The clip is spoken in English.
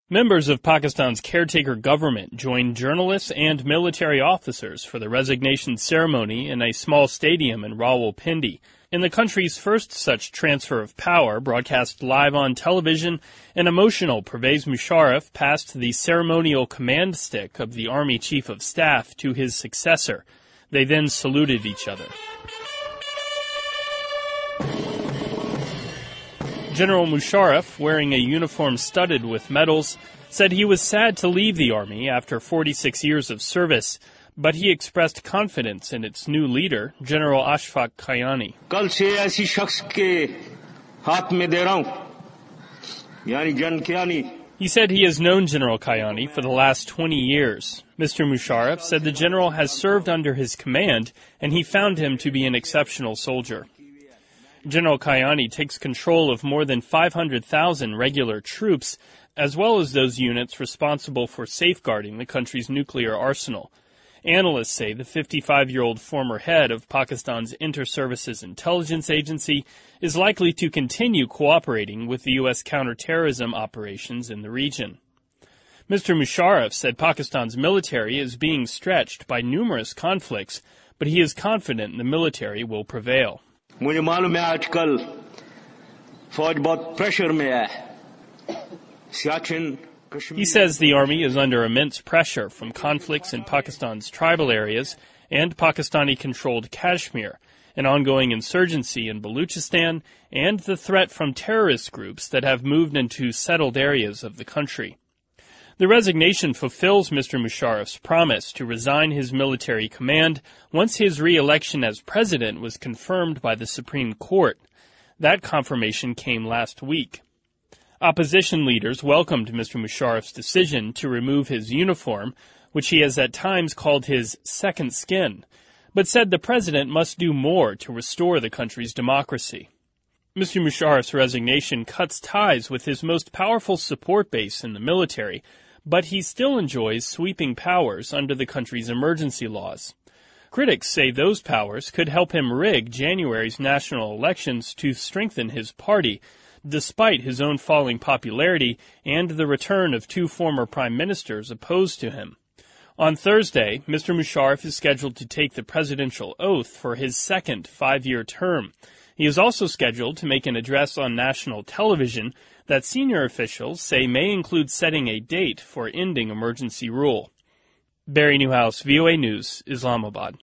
Members of Pakistan's caretaker government joined journalists and military officers for the resignation ceremony in a small stadium in Rawalpindi. In the country's first such transfer of power, broadcast live on television, an emotional Pervez Musharraf passed the ceremonial command stick of the Army Chief of Staff to his successor. They then saluted each other. General Musharraf, wearing a uniform studded with medals, said he was sad to leave the army after 46 years of service, but he expressed confidence in its new leader, General Ashfaq Kayani. He said he has known General Kayani for the last 20 years. Mr. Musharraf said the general has served under his command, and he found him to be an exceptional soldier. General Kayani takes control of more than 500,000 regular troops, as well as those units responsible for safeguarding the country's nuclear arsenal. Analysts say the 55-year-old former head of Pakistan's Inter-Services Intelligence Agency is likely to continue cooperating with the U.S. counterterrorism operations in the region. Mr. Musharraf said Pakistan's military is being stretched by numerous conflicts, but he is confident the military will prevail. मुझे मालूम है आजकल फौज बहुत pressure में है Siachen He says the army is under immense pressure from conflicts in Pakistan's tribal areas and Pakistani-controlled Kashmir, an ongoing insurgency in Baluchistan, and the threat from terrorist groups that have moved into settled areas of the country. The resignation fulfills Mr. Musharraf's promise to resign his military command once his re-election as president was confirmed by the Supreme Court. That confirmation came last week. Opposition leaders welcomed Mr. Musharraf's decision to remove his uniform, which he has at times called his second skin, but said the president must do more to restore the country's democracy. Mr. Musharraf's resignation cuts ties with his most powerful support base in the military, but he still enjoys sweeping powers under the country's emergency laws. Critics say those powers could help him rig January's national elections to strengthen his party, despite his own falling popularity and the return of two former prime ministers opposed to him. On Thursday, Mr. Musharraf is scheduled to take the presidential oath for his second 5-year term. He is also scheduled to make an address on national television that senior officials say may include setting a date for ending emergency rule. Barry Newhouse, VOA News, Islamabad.